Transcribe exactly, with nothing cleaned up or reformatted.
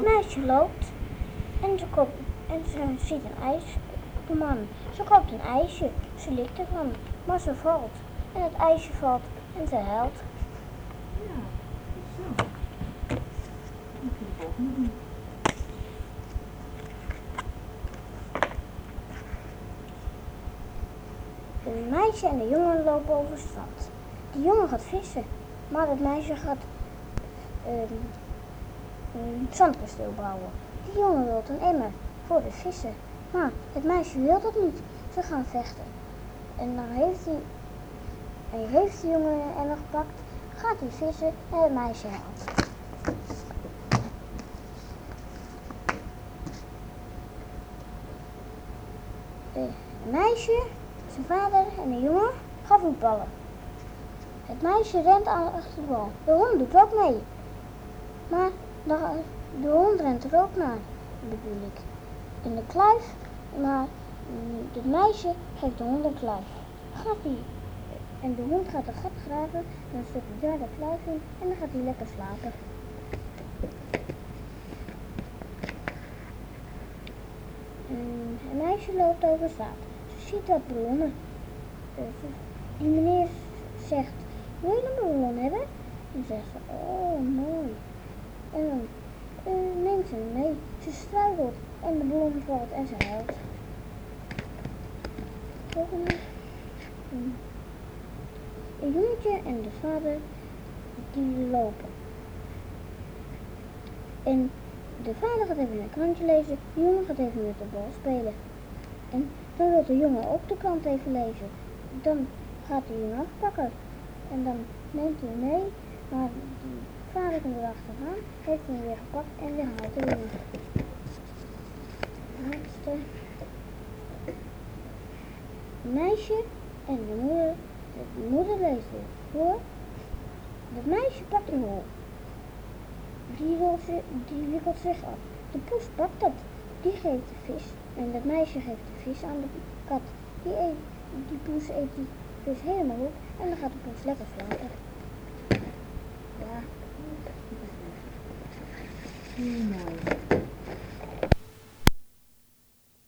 Het meisje loopt en ze, koopt, en ze ziet een ijs op de man. Ze koopt een ijsje, ze likt ervan, maar ze valt. En het ijsje valt en ze huilt. Ja, zo. Dan kun je de volgende doen. Een meisje en een jongen lopen over het strand. De jongen gaat vissen, maar het meisje gaat um, een zandkasteel bouwen. De jongen wil een emmer voor de vissen, maar het meisje wil dat niet. Ze gaan vechten. En dan heeft hij, en heeft de jongen een emmer gepakt, gaat hij vissen en het meisje helpt. Een meisje, zijn vader en de jongen gaan voetballen. Het meisje rent achter de bal. De hond doet ook mee. Maar de, de hond rent er ook naar, bedoel ik. In de kluif, maar het meisje geeft de hond een kluif. Gaat hij, en de hond gaat een gat graven, en dan stopt hij daar de kluif in en dan gaat hij lekker slapen. Een meisje loopt over straat. Ze ziet wat ballonnen. Die meneer zegt, wil je een ballon hebben? En zegt ze, oh mooi. En dan uh, neemt ze hem mee. Ze struikelt en de ballon valt en ze huilt. Volgende. Een jongetje en de vader die lopen. En de vader gaat even een krantje lezen, de jongen gaat even met de bal spelen. En dan wil de jongen ook de krant even lezen. Dan gaat de jongen afpakken. En dan neemt hij hem mee, maar de vader komt erachteraan, heeft hem weer gepakt en weer haalt de jongen. Laatste. Een meisje en de moeder, de moeder leest weer voor. Het meisje pakt een hol. Die, die wikkelt zich af. De poes pakt dat. Die geeft de vis. En dat meisje geeft de vis aan de kat. Die, eet, die poes eet die vis helemaal op. En dan gaat de poes lekker slapen. Ja. Heel mooi.